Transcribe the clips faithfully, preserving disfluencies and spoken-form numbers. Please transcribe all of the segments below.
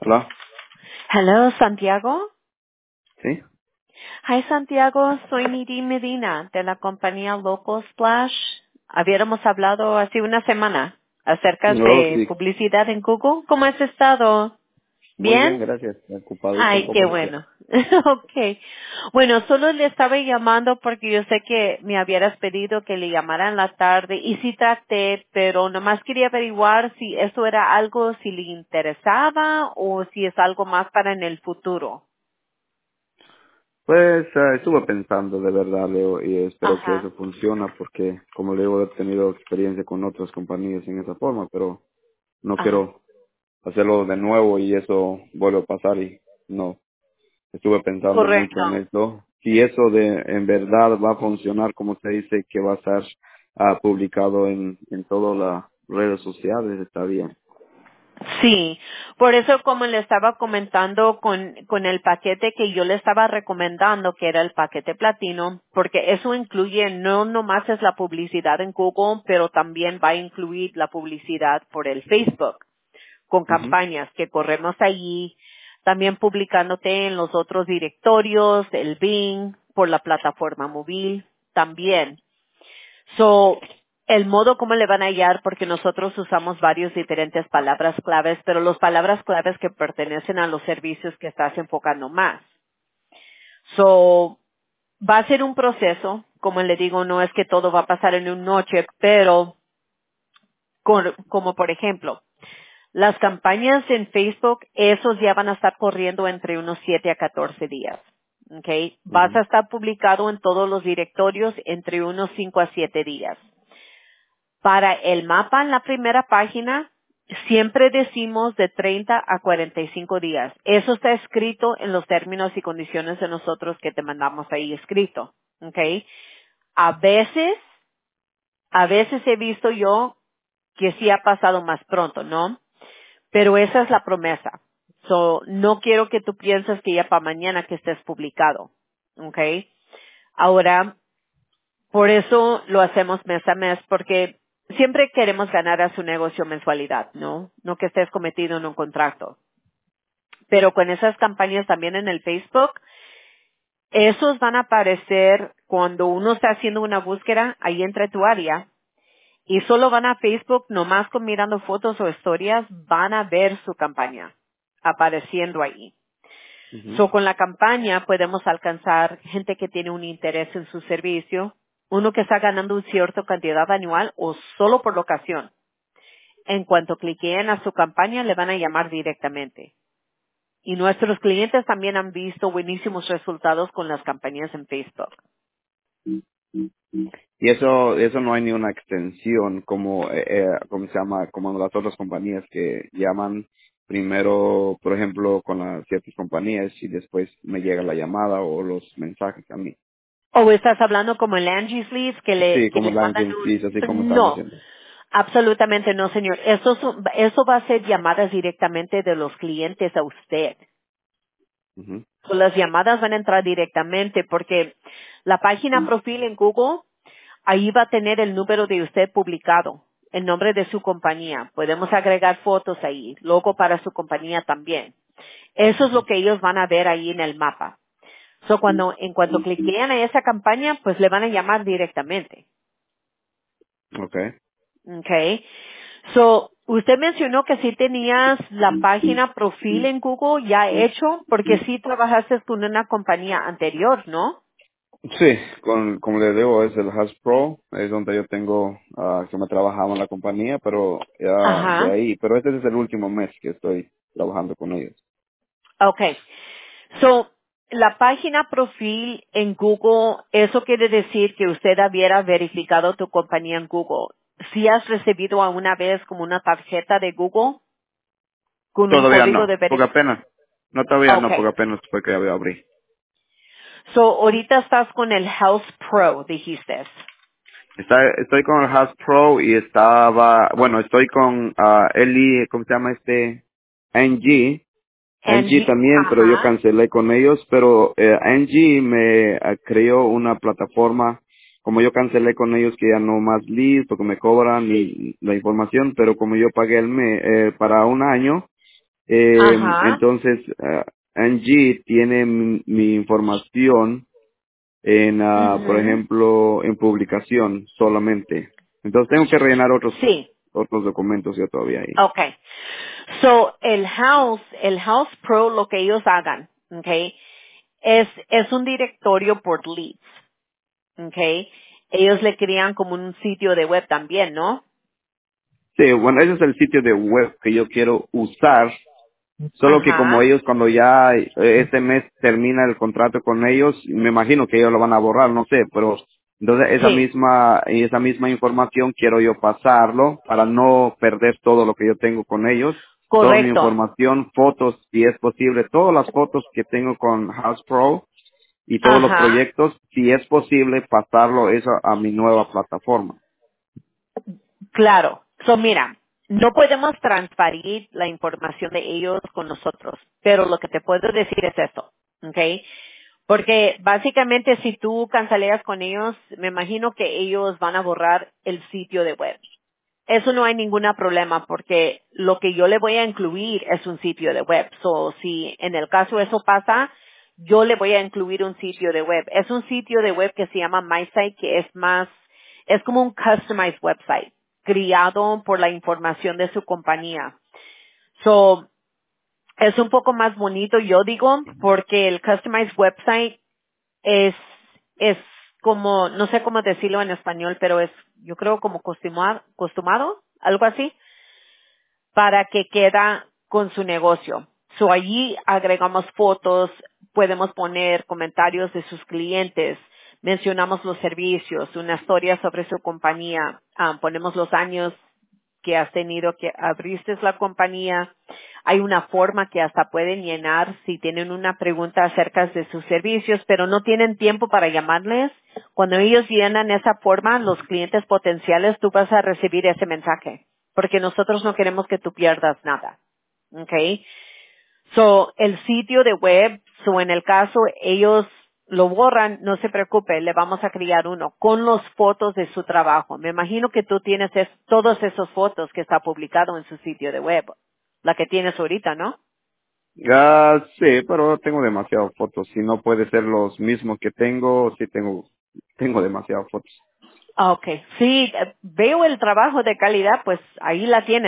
Hola. Hello, Santiago. ¿Sí? Hi, Santiago. Soy Nidhi Medina de la compañía Local Splash. Habíamos hablado hace una semana acerca No, de sí. publicidad en Google. ¿Cómo has estado? Muy bien, ¿Bien? gracias. Ocupadito un Ay, qué poco. bueno. Okay. Bueno, solo le estaba llamando porque yo sé que me habías pedido que le llamara en la tarde y sí traté, pero nomás quería averiguar si eso era algo, si le interesaba o si es algo más para en el futuro. Pues eh, estuve pensando de verdad, Leo, y espero que Ajá. eso funcione porque, como le digo, he tenido experiencia con otras compañías en esa forma, pero no Ajá. quiero hacerlo de nuevo y eso vuelve a pasar y no. Estuve pensando mucho Correcto. en esto. Si eso de en verdad va a funcionar, como se dice, que va a estar ah, publicado en, en todas las redes sociales, está bien. Sí, por eso como le estaba comentando con, con el paquete que yo le estaba recomendando, que era el paquete platino, porque eso incluye no nomás es la publicidad en Google, pero también va a incluir la publicidad por el Facebook, con Ujú. campañas que corremos allí, también publicándote en los otros directorios, el Bing, por la plataforma móvil, también. So, el modo como le van a hallar, porque nosotros usamos varios diferentes palabras claves, pero las palabras claves que pertenecen a los servicios que estás enfocando más. So, va a ser un proceso, como le digo, no es que todo va a pasar en una noche, pero con- como por ejemplo, las campañas en Facebook, esos ya van a estar corriendo entre unos siete a catorce días. Okay. Vas Ujú. a estar publicado en todos los directorios entre unos cinco a siete días. Para el mapa en la primera página, siempre decimos de treinta a cuarenta y cinco días. Eso está escrito en los términos y condiciones de nosotros que te mandamos ahí escrito. ¿Ok? A veces, a veces he visto yo que sí ha pasado más pronto, ¿no? Pero esa es la promesa. So, no quiero que tú pienses que ya para mañana que estés publicado. ¿Ok? Ahora, por eso lo hacemos mes a mes, porque siempre queremos ganar a su negocio mensualidad, ¿no? No que estés cometido en un contrato. Pero con esas campañas también en el Facebook, esos van a aparecer cuando uno está haciendo una búsqueda ahí entre tu área y solo van a Facebook nomás con mirando fotos o historias, van a ver su campaña apareciendo ahí. Ujú. So, con la campaña podemos alcanzar gente que tiene un interés en su servicio, uno que está ganando una cierta cantidad anual o solo por locación. En cuanto cliquen a su campaña, le van a llamar directamente. Y nuestros clientes también han visto buenísimos resultados con las campañas en Facebook. Y eso, eso no hay ni una extensión como, eh, eh, ¿cómo se llama? Como las otras compañías que llaman primero, por ejemplo, con las ciertas compañías y después me llega la llamada o los mensajes a mí. O estás hablando como el Angie's Leads que le, Sí, que como le mandan landing fees, así como un... están No, diciendo. absolutamente no, señor. Eso, son- eso va a ser llamadas directamente de los clientes a usted. Ujú, So, las llamadas van a entrar directamente porque la página profil en Google, ahí va a tener el número de usted publicado, el nombre de su compañía. Podemos agregar fotos ahí, logo para su compañía también. Eso es lo ujú. que ellos van a ver ahí en el mapa. So, cuando, en cuanto cliquen a esa campaña, pues le van a llamar directamente. Okay. Okay. So, usted mencionó que sí tenías la página profil en Google ya hecho, porque sí trabajaste con una compañía anterior, ¿no? Sí, con, como le digo, es el Has Pro, es donde yo tengo, ah, que me trabajaba en la compañía, pero ya de Ajá. ahí, pero este es el último mes que estoy trabajando con ellos. Okay. So, la página profil en Google, eso quiere decir que usted hubiera verificado tu compañía en Google. ¿Si has recibido alguna vez como una tarjeta de Google con un Todavía código no, de porque verificación? apenas, no todavía no, porque Okay. apenas fue que abrí. So, ahorita estás con el House Pro, dijiste. Está, estoy con el Has Pro y estaba, bueno, estoy con ah, Eli, ¿cómo se llama este? N G. N G Angie, también, pero yo ajá. cancelé con ellos, pero eh, N G me ah, creó una plataforma, como yo cancelé con ellos que ya no más leads porque me cobran y la información, pero como yo pagué el me, eh, para un año, Eh, Ajá. entonces, uh, Angie tiene mi, mi información en, ah, por Ujú. ejemplo, en publicación solamente. Entonces tengo que rellenar otros Sí. otros documentos yo todavía ahí. Okay. So, el House, el House Pro, lo que ellos hagan, okay, es, es un directorio por leads, okay. Ellos le crean como un sitio de web también, ¿no? Sí, bueno, ese es el sitio de web que yo quiero usar. Solo que como Ajá. ellos cuando ya eh, este mes termina el contrato con ellos, me imagino que ellos lo van a borrar, no sé, pero entonces esa Sí, misma esa misma información quiero yo pasarlo para no perder todo lo que yo tengo con ellos, toda mi correcto. información, fotos, si es posible, todas las fotos que tengo con House Pro y todos los Ajá. proyectos, si es posible pasarlo eso a mi nueva plataforma. Claro. So, mira, no podemos transferir la información de ellos con nosotros, pero lo que te puedo decir es esto, ¿ok? Porque básicamente si tú canceleas con ellos, me imagino que ellos van a borrar el sitio de web. Eso no hay ningún problema porque lo que yo le voy a incluir es un sitio de web. So, si en el caso eso pasa, yo le voy a incluir un sitio de web. Es un sitio de web que se llama MySite, que es más, es como un customized website, criado por la información de su compañía. So, es un poco más bonito, yo digo, porque el customized website es, es como, no sé cómo decirlo en español, pero es, yo creo como costumado, costumado, algo así, para que queda con su negocio. So allí agregamos fotos, podemos poner comentarios de sus clientes, mencionamos los servicios, una historia sobre su compañía, ah, ponemos los años que has tenido que abriste la compañía. Hay una forma que hasta pueden llenar si tienen una pregunta acerca de sus servicios, pero no tienen tiempo para llamarles. Cuando ellos llenan esa forma, los clientes potenciales, tú vas a recibir ese mensaje, porque nosotros no queremos que tú pierdas nada. ¿Okay? So, el sitio de web, so en el caso ellos lo borran, no se preocupe, le vamos a crear uno con las fotos de su trabajo. Me imagino que tú tienes es, todas esas fotos que está publicado en su sitio de web, la que tienes ahorita, ¿no? Ah, sí, pero tengo demasiadas fotos. Si no puede ser los mismos que tengo, sí tengo, tengo demasiadas fotos. Ah, okay. Sí, eh, veo el trabajo de calidad, pues ahí la tienes.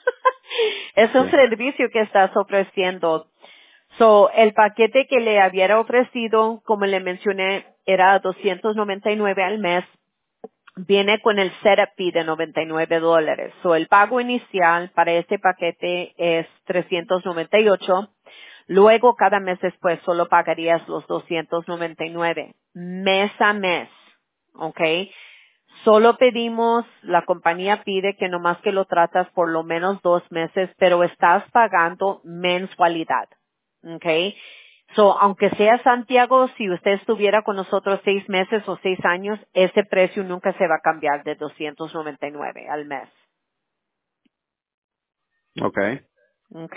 Es Sí. un servicio que estás ofreciendo. So, el paquete que le hubiera ofrecido, como le mencioné, era doscientos noventa y nueve al mes. Viene con el setup fee de noventa y nueve dólares. So, el pago inicial para este paquete es trescientos noventa y ocho. Luego, cada mes después, solo pagarías los doscientos noventa y nueve. Mes a mes. ¿Ok? Solo pedimos, la compañía pide que nomás que lo tratas por lo menos dos meses, pero estás pagando mensualidad. ¿Ok? So, aunque sea Santiago, si usted estuviera con nosotros seis meses o seis años, ese precio nunca se va a cambiar de doscientos noventa y nueve al mes. Okay. ¿Ok?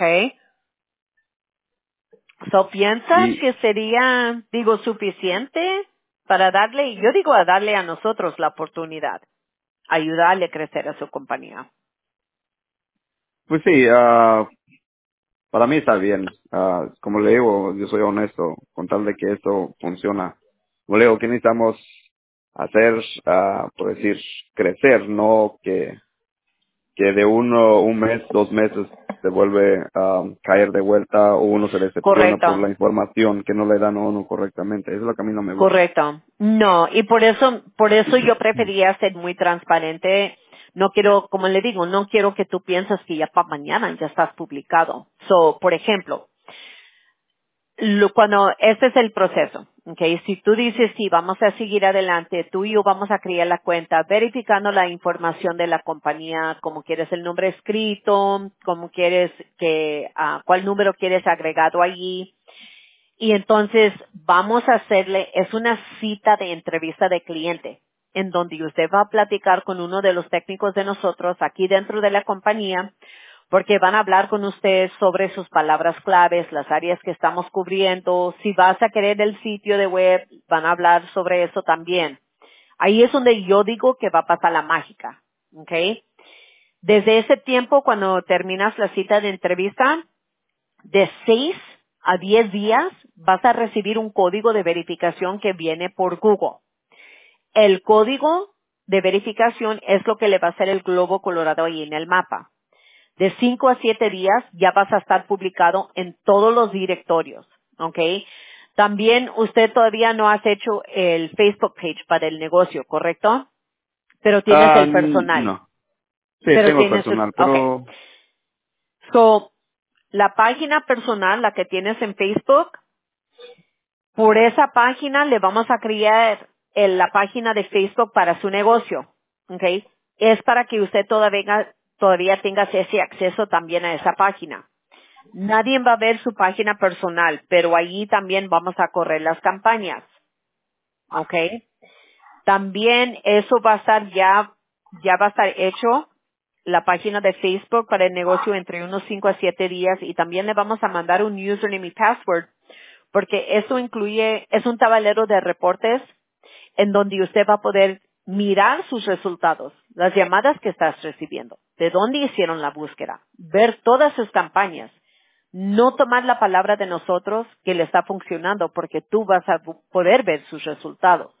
So, ¿piensas Y que sería, digo, suficiente para darle, yo digo a darle a nosotros la oportunidad, ayudarle a crecer a su compañía? pues sí, ah, para mí está bien. Ah, como le digo, yo soy honesto, con tal de que esto funciona. Como le digo, que necesitamos hacer, ah, por decir, crecer, no que, que de uno, un mes, dos meses se vuelve a caer de vuelta o uno se decepciona por Correcto. la información que no le dan a uno correctamente. Eso es lo que a mí no me gusta. Correcto. No, y por eso, por eso yo prefería ser muy transparente. No quiero, como le digo, no quiero que tú pienses que ya para mañana ya estás publicado. So, por ejemplo, lo- cuando este es el proceso, okay, si tú dices sí, vamos a seguir adelante, tú y yo vamos a crear la cuenta, verificando la información de la compañía, como quieres el nombre escrito, como quieres que, ah, cuál número quieres agregado allí, y entonces vamos a hacerle, es una cita de entrevista de cliente, en donde usted va a platicar con uno de los técnicos de nosotros aquí dentro de la compañía, porque van a hablar con usted sobre sus palabras claves, las áreas que estamos cubriendo, si vas a querer el sitio de web, van a hablar sobre eso también. Ahí es donde yo digo que va a pasar la mágica, ¿ok? Desde ese tiempo, cuando terminas la cita de entrevista, de seis a diez días vas a recibir un código de verificación que viene por Google. El código de verificación es lo que le va a hacer el globo colorado ahí en el mapa. De cinco a siete días ya vas a estar publicado en todos los directorios, ¿ok? También usted todavía no has hecho el Facebook page para el negocio, ¿correcto? Pero tienes Ah, el personal. no. Sí, Pero tengo tienes, personal, ok. pero... So, la página personal, la que tienes en Facebook, por esa página le vamos a crear el- la página de Facebook para su negocio, ¿ok? Es para que usted todavía, todavía tenga ese acceso también a esa página. Nadie va a ver su página personal, pero allí también vamos a correr las campañas, ¿ok? También eso va a estar ya, ya va a estar hecho la página de Facebook para el negocio entre unos cinco a siete días y también le vamos a mandar un username y password porque eso incluye, es un tablero de reportes en donde usted va a poder mirar sus resultados, las llamadas que estás recibiendo, de dónde hicieron la búsqueda, ver todas sus campañas, no tomar la palabra de nosotros que le está funcionando porque tú vas a poder ver sus resultados.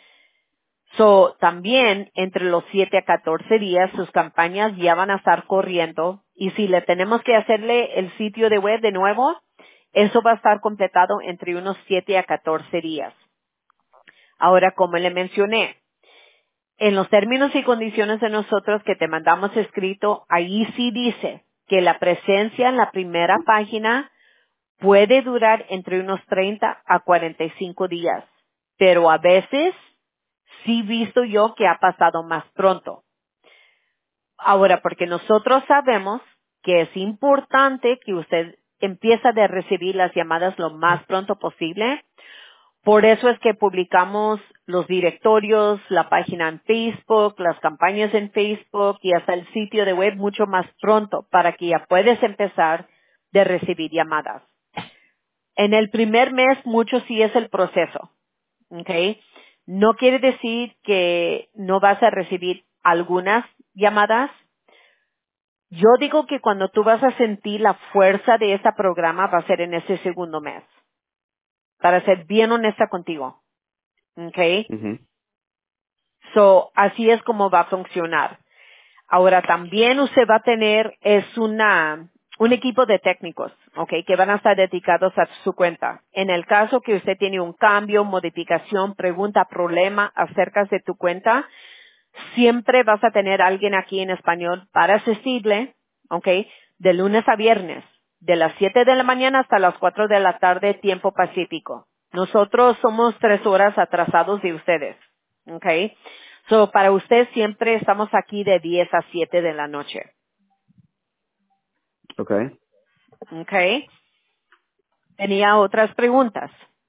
So, también entre los siete a catorce días sus campañas ya van a estar corriendo y si le tenemos que hacerle el sitio de web de nuevo, eso va a estar completado entre unos siete a catorce días. Ahora, como le mencioné, en los términos y condiciones de nosotros que te mandamos escrito, ahí sí dice que la presencia en la primera página puede durar entre unos treinta a cuarenta y cinco días, pero a veces sí visto yo que ha pasado más pronto. Ahora, porque nosotros sabemos que es importante que usted empiece a recibir las llamadas lo más pronto posible, por eso es que publicamos los directorios, la página en Facebook, las campañas en Facebook y hasta el sitio de web mucho más pronto para que ya puedes empezar de recibir llamadas. En el primer mes mucho sí es el proceso, ¿ok? No quiere decir que no vas a recibir algunas llamadas. Yo digo que cuando tú vas a sentir la fuerza de este programa va a ser en ese segundo mes, para ser bien honesta contigo. Okay. Ujú. So, así es como va a funcionar. Ahora también usted va a tener, es una, un equipo de técnicos, okay, que van a estar dedicados a su cuenta. En el caso que usted tiene un cambio, modificación, pregunta, problema acerca de tu cuenta, siempre vas a tener alguien aquí en español para asistirle, okay, de lunes a viernes, de las siete de la mañana hasta las cuatro de la tarde, tiempo pacífico. Nosotros somos tres horas atrasados de ustedes, okay. So, para usted siempre estamos aquí de diez a siete de la noche, Okay. okay. ¿Tenía otras preguntas?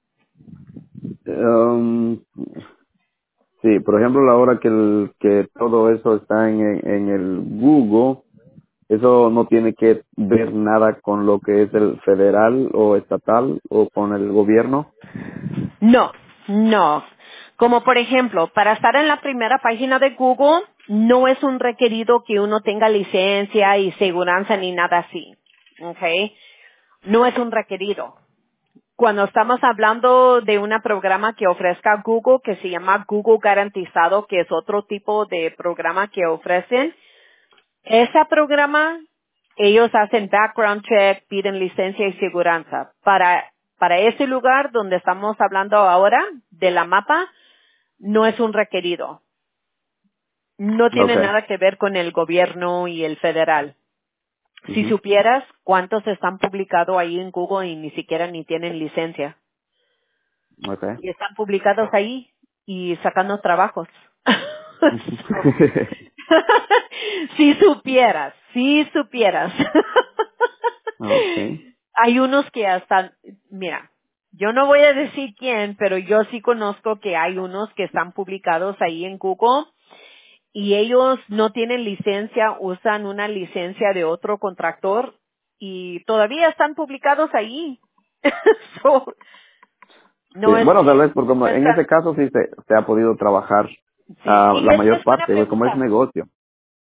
Um, sí, por ejemplo, la hora que, el, que todo eso está en, en el Google, eso no tiene que ver nada con lo que es el federal o estatal o con el gobierno. No, no. Como por ejemplo, para estar en la primera página de Google, no es un requerido que uno tenga licencia y seguranza ni nada así. ¿Ok? No es un requerido. Cuando estamos hablando de un programa que ofrezca Google, que se llama Google Garantizado, que es otro tipo de programa que ofrecen, ese programa, ellos hacen background check, piden licencia y seguranza. Para, para ese lugar donde estamos hablando ahora, de la mapa, no es un requerido. No tiene Okay. nada que ver con el gobierno y el federal. Si Ujú. supieras cuántos están publicados ahí en Google y ni siquiera ni tienen licencia. Okay. Y están publicados ahí y sacando trabajos. So, si supieras, si supieras. Okay. Hay unos que hasta, mira, yo no voy a decir quién, pero yo sí conozco que hay unos que están publicados ahí en Google y ellos no tienen licencia, usan una licencia de otro contractor y todavía están publicados ahí. So, Sí, no es, bueno, tal vez porque como no es en ese caso sí se, se ha podido trabajar sí, ah, y la es, mayor es buena parte, pues, como es pregunta. negocio.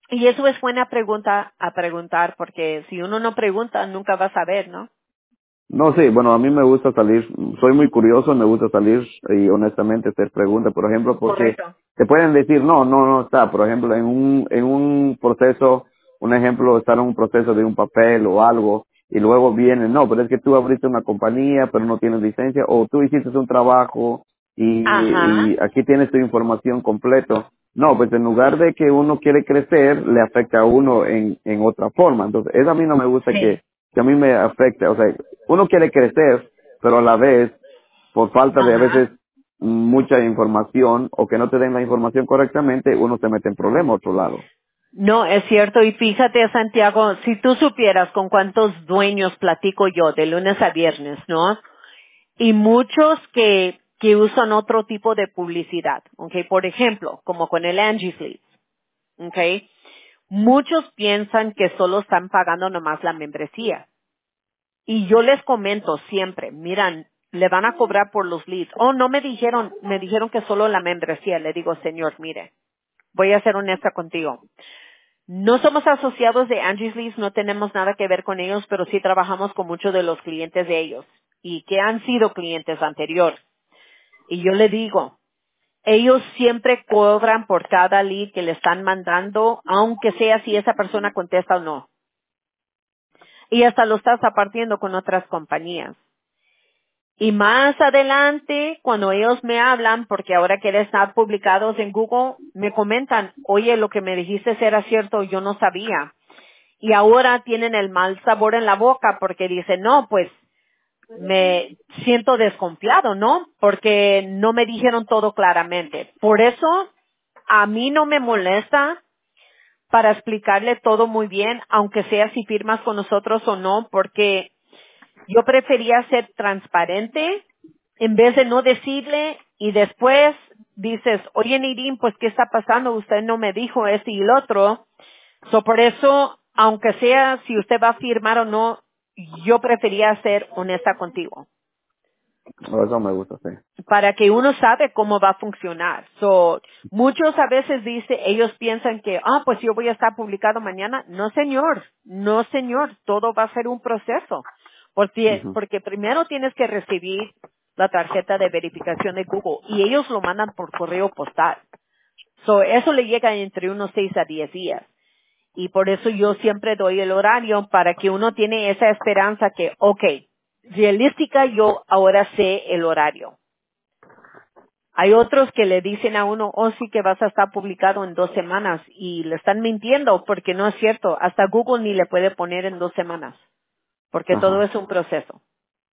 Y eso es buena pregunta a preguntar, porque si uno no pregunta, nunca va a saber, ¿no? No, sí, bueno, a mí me gusta salir, soy muy curioso, me gusta salir y honestamente hacer preguntas, por ejemplo, porque Correcto. te pueden decir, no, no, no está, por ejemplo, en un, en un proceso, un ejemplo, estar en un proceso de un papel o algo, y luego viene, no, pero es que tú abriste una compañía, pero no tienes licencia, o tú hiciste un trabajo y, Ajá. y aquí tienes tu información completo. No, pues en lugar de que uno quiere crecer, le afecta a uno en, en otra forma. Entonces, eso a mí no me gusta que, Sí. que a mí me afecte. O sea, uno quiere crecer, pero a la vez, por falta de a Ajá. veces mucha información o que no te den la información correctamente, uno se mete en problema a otro lado. No, es cierto. Y fíjate, Santiago, si tú supieras con cuántos dueños platico yo de lunes a viernes, ¿no? Y muchos que, que usan otro tipo de publicidad, ¿ok? Por ejemplo, como con el Angie Fleet, ¿ok? Muchos piensan que solo están pagando nomás la membresía. Y yo les comento siempre, miran, le van a cobrar por los leads. Oh, no me dijeron, me dijeron que solo la membresía. Le digo, señor, mire, voy a ser honesta contigo. No somos asociados de Angie's Leads, no tenemos nada que ver con ellos, pero sí trabajamos con muchos de los clientes de ellos y que han sido clientes anteriores. Y yo le digo, ellos siempre cobran por cada lead que le están mandando, aunque sea si esa persona contesta o no. Y hasta lo estás apartiendo con otras compañías. Y más adelante, cuando ellos me hablan, porque ahora quieren estar publicados en Google, me comentan, oye, lo que me dijiste era cierto, yo no sabía. Y ahora tienen el mal sabor en la boca porque dicen, no, pues me siento desconfiado, ¿no? Porque no me dijeron todo claramente. Por eso, a mí no me molesta para explicarle todo muy bien, aunque sea si firmas con nosotros o no, porque yo prefería ser transparente en vez de no decirle y después dices, oye Nirin, pues ¿qué está pasando? Usted no me dijo esto y el otro. So, por eso, aunque sea si usted va a firmar o no, yo prefería ser honesta contigo No, eso me gusta, sí. para que uno sabe cómo va a funcionar. So, muchos a veces dice, ellos piensan que, ah, pues yo voy a estar publicado mañana. No, señor, no, señor, todo va a ser un proceso. Porque, Ujú. porque primero tienes que recibir la tarjeta de verificación de Google y ellos lo mandan por correo postal. So, eso le llega entre unos seis a diez días. Y por eso yo siempre doy el horario para que uno tiene esa esperanza que, ok, realística yo ahora sé el horario. Hay otros que le dicen a uno, oh sí que vas a estar publicado en dos semanas y le están mintiendo porque no es cierto. Hasta Google ni le puede poner en dos semanas porque todo Ajá. es un proceso.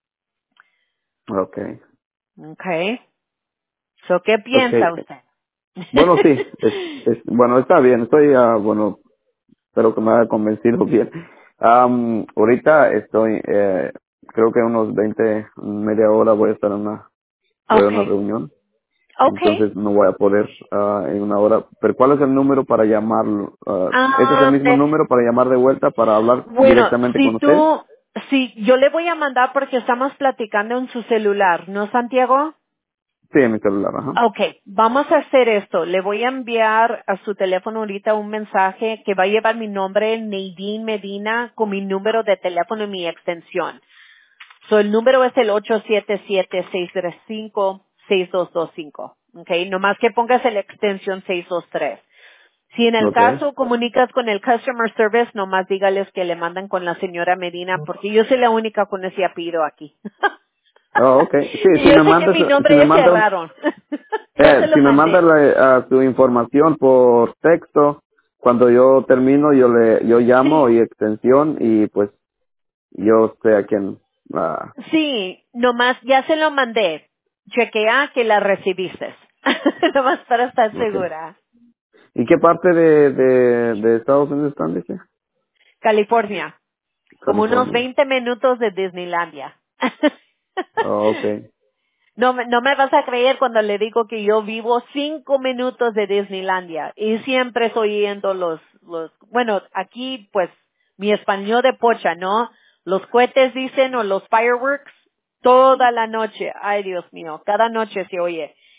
Okay. Okay. So, ¿qué Okay. piensa usted? Bueno, sí, es, es, bueno, está bien, estoy, ah, bueno, espero que me haya convencido bien. Am, ahorita estoy, eh, creo que unos veinte, media hora voy a estar en una, voy a una Okay. reunión, Okay. entonces no voy a poder ah, en una hora. Pero ¿cuál es el número para llamarlo? Ah, ¿ese es el Ah, mismo de- número para llamar de vuelta para hablar bueno, directamente con si usted? tú, si yo le voy a mandar porque estamos platicando en su celular, ¿no, Santiago? Sí, en mi celular, ajá. Okay, vamos a hacer esto. Le voy a enviar a su teléfono ahorita un mensaje que va a llevar mi nombre, Nadine Medina, con mi número de teléfono y mi extensión. So, el número es el ocho siete siete, seis tres cinco, seis dos dos cinco. Okay, nomás que pongas la extensión seiscientos veintitrés. Si en el Okay. caso comunicas con el Customer Service, nomás dígales que le mandan con la señora Medina, porque yo soy la única con ese apellido aquí. Oh, okay. Sí, Y si yo me sé que mandas, mi si nombre me es manda un, raro. Ya se Eh, lo si me manda mandé. la, a su información por texto, cuando yo termino yo le yo llamo Sí, y extensión y pues yo sé a quién. ah sí, nomás ya se lo mandé. Chequea que la recibiste. Nomás para estar okay. segura. ¿Y qué parte de, de, de Estados Unidos están, dice? California. Como unos California. veinte minutos de Disneylandia. Oh, okay. No, me- no me vas a creer cuando le digo que yo vivo cinco minutos de Disneylandia y siempre estoy yendo los, los, bueno, aquí pues mi español de pocha, ¿no? Los cohetes dicen o los fireworks toda la noche. Ay, Dios mío, cada noche se oye.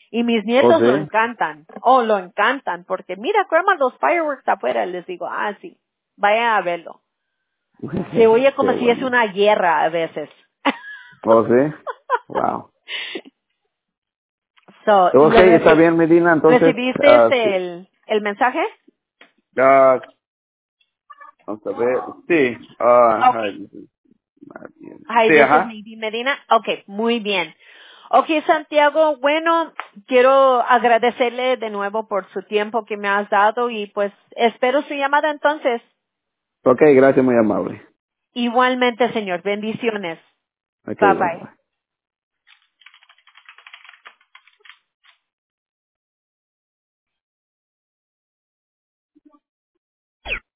Y mis ¿Oh, nietos lo sí? encantan. Oh, lo encantan. Porque mira, grandma, los fireworks afuera. Les digo, ah, sí. Vayan a verlo. Se oye como Qué si es bueno. una guerra a veces. ¿Oh, sí? Wow. So, Ok, ¿le está reci- bien, Medina, entonces, ¿recibiste ah, sí. el, el mensaje? Ah, vamos a ver, sí, ah, Okay. ay, Hi, sí, this is ajá. Nadine Medina. Okay, muy bien. Okay, Santiago, bueno, quiero agradecerle de nuevo por su tiempo que me has dado y pues espero su llamada entonces. Ok, gracias, muy amable. Igualmente, señor. Bendiciones. Ok, Bye bueno, bye. bye.